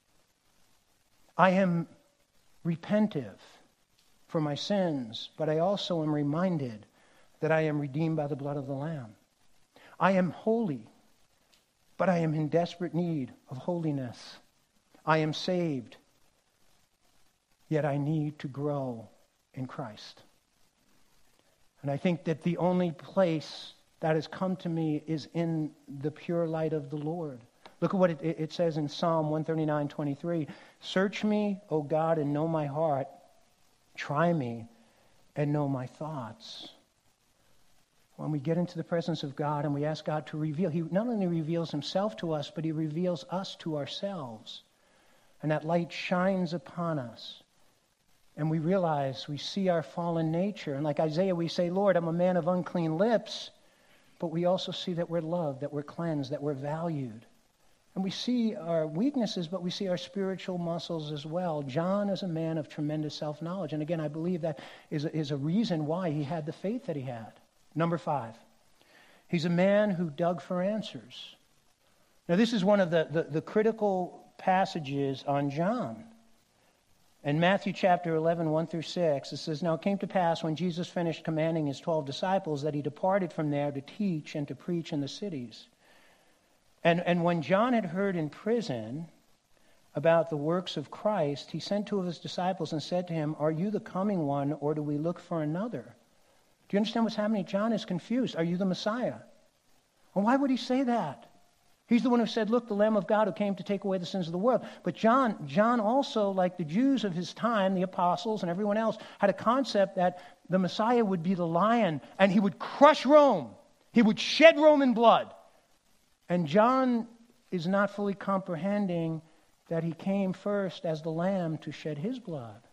I am repentive for my sins, but I also am reminded that I am redeemed by the blood of the Lamb. I am holy, but I am in desperate need of holiness. I am saved, yet I need to grow in Christ. And I think that the only place that has come to me is in the pure light of the Lord. Look at what it says in Psalm 139:23. Search me, O God, and know my heart. Try me and know my thoughts. When we get into the presence of God and we ask God to reveal, He not only reveals Himself to us, but He reveals us to ourselves. And that light shines upon us. And we realize, we see our fallen nature. And like Isaiah, we say, Lord, I'm a man of unclean lips. But we also see that we're loved, that we're cleansed, that we're valued. And we see our weaknesses, but we see our spiritual muscles as well. John is a man of tremendous self-knowledge. And again, I believe that is a reason why he had the faith that he had. Number 5, he's a man who dug for answers. Now, this is one of the critical passages on John. In Matthew chapter 11, 1 through 6, it says, Now it came to pass when Jesus finished commanding his 12 disciples that he departed from there to teach and to preach in the cities. And when John had heard in prison about the works of Christ, he sent 2 of his disciples and said to him, Are you the coming one, or do we look for another? Do you understand what's happening? John is confused. Are you the Messiah? Well, why would he say that? He's the one who said, Look, the Lamb of God who came to take away the sins of the world. But John also, like the Jews of his time, the apostles and everyone else, had a concept that the Messiah would be the lion and he would crush Rome. He would shed Roman blood. And John is not fully comprehending that he came first as the lamb to shed his blood.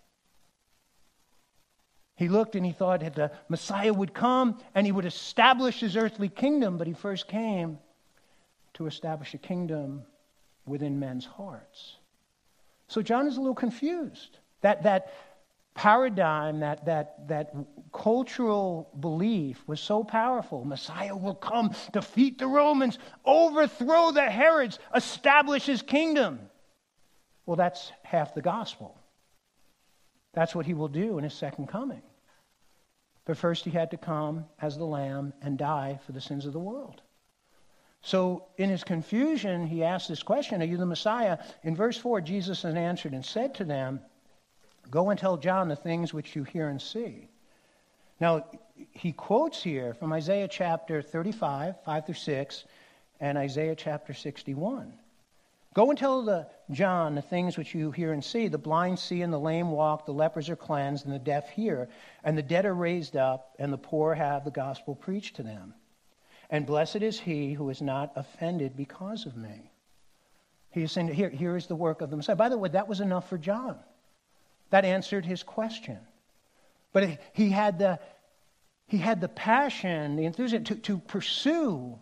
He looked and he thought that the Messiah would come and he would establish his earthly kingdom, but he first came to establish a kingdom within men's hearts. So John is a little confused. That paradigm, that cultural belief was so powerful. Messiah will come, defeat the Romans, overthrow the Herods, establish his kingdom. Well, that's half the gospel. That's what he will do in his second coming. But first he had to come as the Lamb and die for the sins of the world. So in his confusion, he asked this question, Are you the Messiah? In verse 4, Jesus answered and said to them, Go and tell John the things which you hear and see. Now, he quotes here from Isaiah chapter 35, 5 through 6, and Isaiah chapter 61. Go and tell John the things which you hear and see. The blind see and the lame walk, the lepers are cleansed and the deaf hear, and the dead are raised up, and the poor have the gospel preached to them. And blessed is he who is not offended because of me. He is saying, here is the work of the Messiah. By the way, that was enough for John. That answered his question. But he had the passion, the enthusiasm to pursue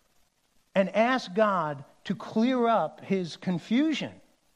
and ask God to clear up his confusion.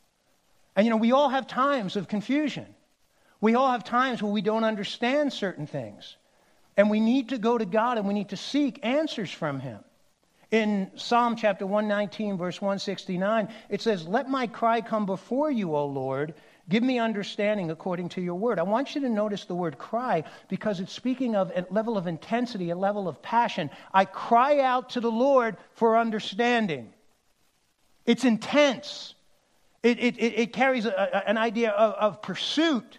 And we all have times of confusion. We all have times where we don't understand certain things. And we need to go to God and we need to seek answers from him. In Psalm chapter 119, verse 169, it says, Let my cry come before you, O Lord. Give me understanding according to your word. I want you to notice the word cry because it's speaking of a level of intensity, a level of passion. I cry out to the Lord for understanding. It's intense. It carries an idea of pursuit,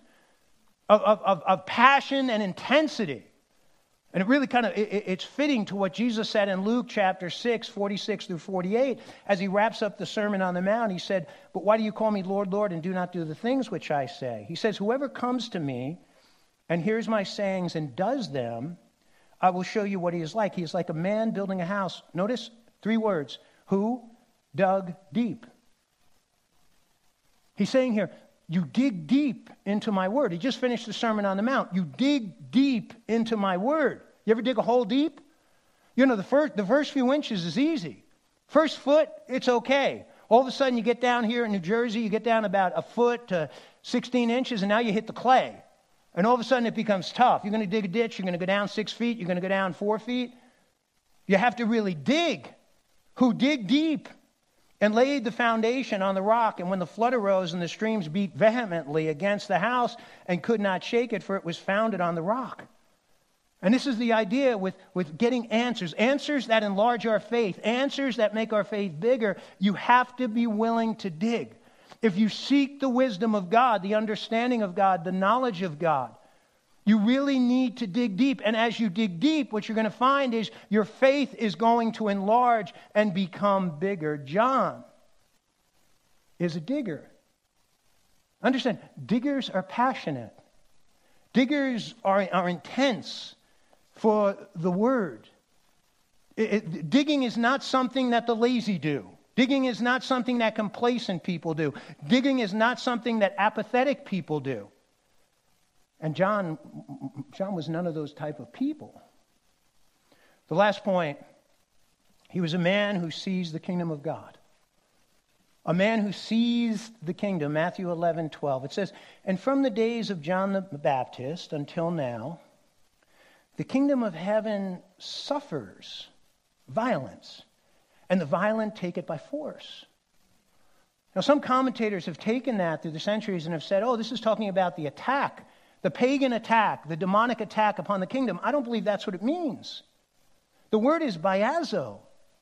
of passion and intensity. And it really it's fitting to what Jesus said in Luke chapter 6, 46 through 48. As he wraps up the Sermon on the Mount, he said, But why do you call me Lord, Lord, and do not do the things which I say? He says, Whoever comes to me and hears my sayings and does them, I will show you what he is like. He is like a man building a house. Notice 3 words. Who dug deep. He's saying here, you dig deep into my word. He just finished the Sermon on the Mount. You dig deep into my word. You ever dig a hole deep? The first few inches is easy. First foot, it's okay. All of a sudden you get down here in New Jersey, you get down about a foot to 16 inches, and now you hit the clay. And all of a sudden it becomes tough. You're going to dig a ditch, you're going to go down 6 feet, you're going to go down 4 feet. You have to really dig. Who dig deep and laid the foundation on the rock. And when the flood arose and the streams beat vehemently against the house and could not shake it, for it was founded on the rock. And this is the idea with getting answers. Answers that enlarge our faith. Answers that make our faith bigger. You have to be willing to dig. If you seek the wisdom of God, the understanding of God, the knowledge of God, you really need to dig deep. And as you dig deep, what you're going to find is your faith is going to enlarge and become bigger. John is a digger. Understand, diggers are passionate. Diggers are intense for the word. Digging is not something that the lazy do. Digging is not something that complacent people do. Digging is not something that apathetic people do. And John was none of those type of people. The last point, he was a man who sees the kingdom of God. A man who sees the kingdom, Matthew 11:12. It says, "And from the days of John the Baptist until now, the kingdom of heaven suffers violence, and the violent take it by force." Now, some commentators have taken that through the centuries and have said, oh, this is talking about the attack, the pagan attack, the demonic attack upon the kingdom. I don't believe that's what it means. The word is biazo.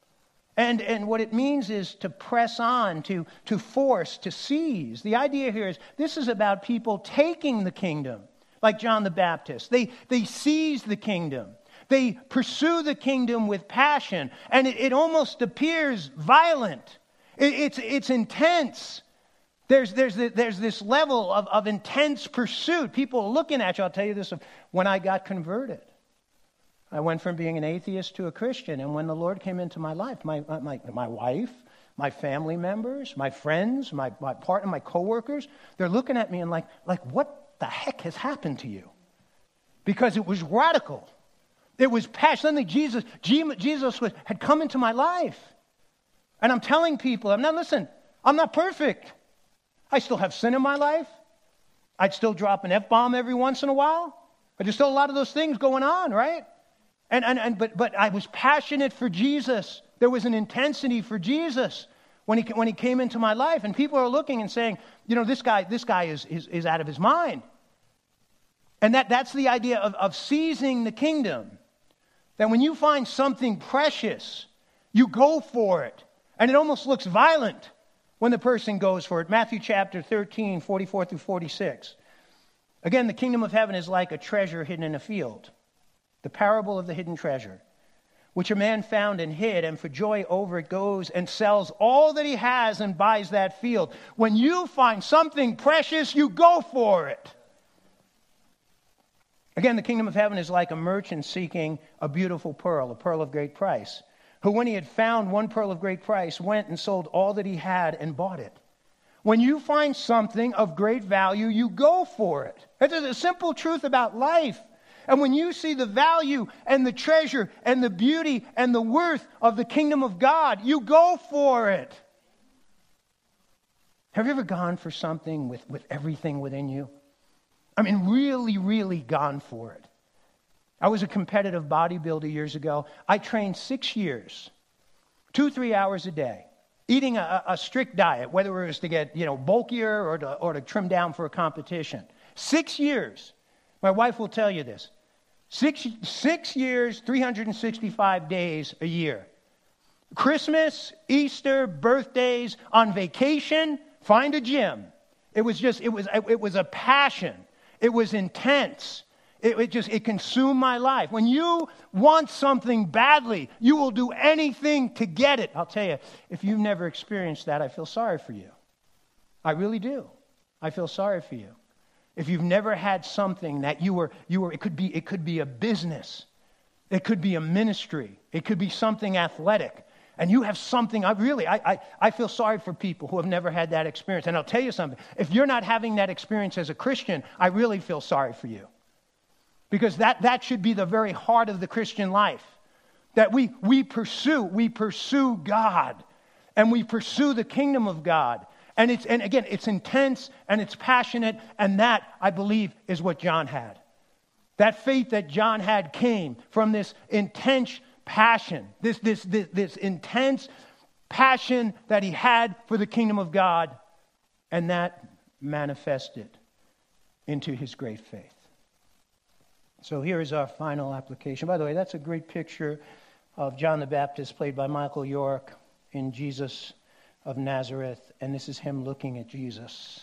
And what it means is to press on, to force, to seize. The idea here is this is about people taking the kingdom, like John the Baptist. They seize the kingdom. They pursue the kingdom with passion. And it almost appears violent. It's intense. There's this level of intense pursuit. People are looking at you. I'll tell you this, when I got converted. I went from being an atheist to a Christian, and when the Lord came into my life, my wife, my family members, my friends, my partner, my coworkers, they're looking at me and like, what the heck has happened to you? Because it was radical. It was passion. Suddenly Jesus had come into my life. And I'm telling people, I'm not perfect. I still have sin in my life. I'd still drop an F-bomb every once in a while. But there's still a lot of those things going on, right? But I was passionate for Jesus. There was an intensity for Jesus when he came into my life. And people are looking and saying, this guy is out of his mind. And that's the idea of seizing the kingdom. That when you find something precious, you go for it. And it almost looks violent when the person goes for it. Matthew chapter 13, 44 through 46. Again, the kingdom of heaven is like a treasure hidden in a field. The parable of the hidden treasure, which a man found and hid, and for joy over it goes and sells all that he has and buys that field. When you find something precious, you go for it. Again, the kingdom of heaven is like a merchant seeking a beautiful pearl, a pearl of great price, who when he had found one pearl of great price, went and sold all that he had and bought it. When you find something of great value, you go for it. That's a simple truth about life. And when you see the value and the treasure and the beauty and the worth of the kingdom of God, you go for it. Have you ever gone for something with everything within you? I mean, really, really gone for it. I was a competitive bodybuilder years ago. I trained 6 years, 2-3 hours a day, eating a strict diet, whether it was to get bulkier or to trim down for a competition. 6 years. My wife will tell you this. 6 years, 365 days a year. Christmas, Easter, birthdays, on vacation, find a gym. It was a passion. It was intense. It consumed my life. When you want something badly, you will do anything to get it. I'll tell you, if you've never experienced that, I feel sorry for you. I really do. I feel sorry for you. If you've never had something that it could be a business, it could be a ministry, it could be something athletic, and you have something. I feel sorry for people who have never had that experience. And I'll tell you something: if you're not having that experience as a Christian, I really feel sorry for you, because that should be the very heart of the Christian life. That we pursue God, and we pursue the kingdom of God. And again, it's intense and it's passionate, and that, I believe, is what John had. That faith that John had came from this intense passion, this intense passion that he had for the kingdom of God, and that manifested into his great faith. So here is our final application. By the way, that's a great picture of John the Baptist, played by Michael York, in Jesus of Nazareth, and this is him looking at Jesus.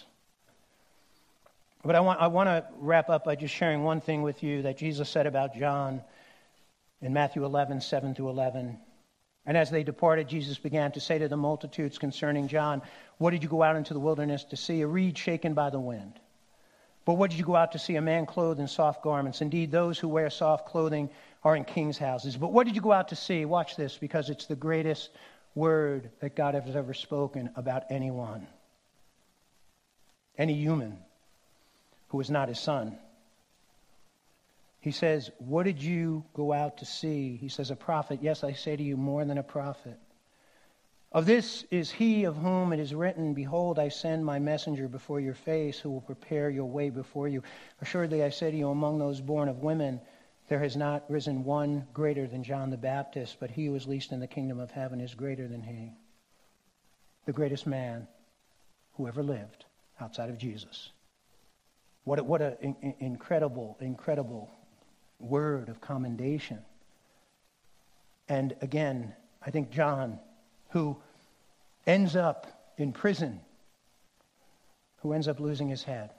But I want to wrap up by just sharing one thing with you that Jesus said about John in Matthew 11, 7 through 11. And as they departed, Jesus began to say to the multitudes concerning John, "What did you go out into the wilderness to see? A reed shaken by the wind. But what did you go out to see? A man clothed in soft garments. Indeed, those who wear soft clothing are in kings' houses. But what did you go out to see?" Watch this, because it's the greatest word that God has ever spoken about anyone, any human who is not his son. He says, what did you go out to see? He says, a prophet. Yes, I say to you, more than a prophet. Of this is he of whom it is written, behold, I send my messenger before your face, who will prepare your way before you. Assuredly, I say to you, among those born of women, there has not risen one greater than John the Baptist, but he who is least in the kingdom of heaven is greater than he. The greatest man who ever lived outside of Jesus. What an incredible word of commendation. And again, I think John, who ends up in prison, who ends up losing his head.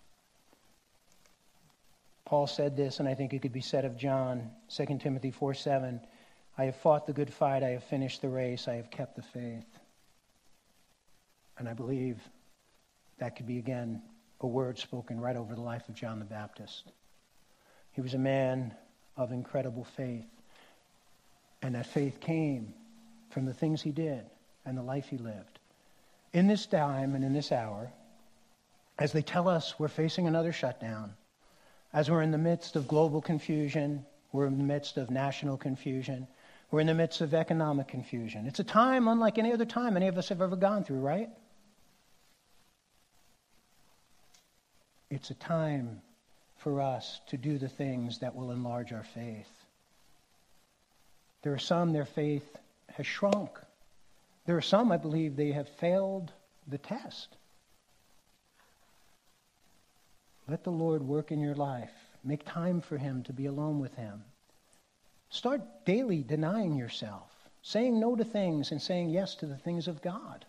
Paul said this, and I think it could be said of John, 2 Timothy 4:7, I have fought the good fight, I have finished the race, I have kept the faith. And I believe that could be, again, a word spoken right over the life of John the Baptist. He was a man of incredible faith. And that faith came from the things he did and the life he lived. In this time and in this hour, as they tell us we're facing another shutdown, as we're in the midst of global confusion, we're in the midst of national confusion, we're in the midst of economic confusion. It's a time unlike any other time any of us have ever gone through, right? It's a time for us to do the things that will enlarge our faith. There are some, their faith has shrunk. There are some, I believe, they have failed the test. Let the Lord work in your life. Make time for him to be alone with him. Start daily denying yourself, saying no to things and saying yes to the things of God.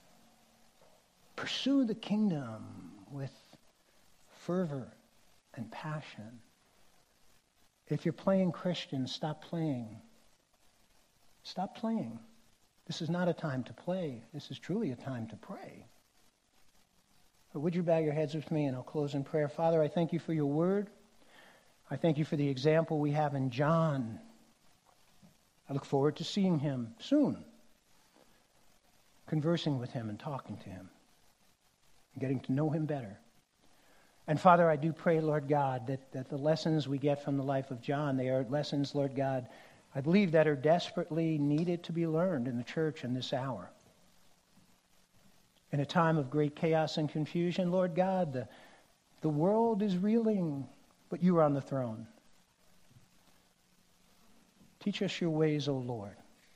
Pursue the kingdom with fervor and passion. If you're playing Christian, stop playing. Stop playing. This is not a time to play. This is truly a time to pray. But would you bow your heads with me, and I'll close in prayer. Father, I thank you for your word. I thank you for the example we have in John. I look forward to seeing him soon, conversing with him and talking to him, and getting to know him better. And Father, I do pray, Lord God, that the lessons we get from the life of John, they are lessons, Lord God, I believe that are desperately needed to be learned in the church in this hour. In a time of great chaos and confusion, Lord God, the world is reeling, but you are on the throne. Teach us your ways, O Lord.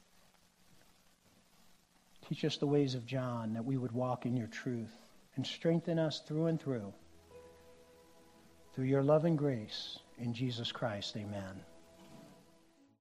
Teach us the ways of John, that we would walk in your truth, and strengthen us through and through your love and grace. In Jesus Christ, amen.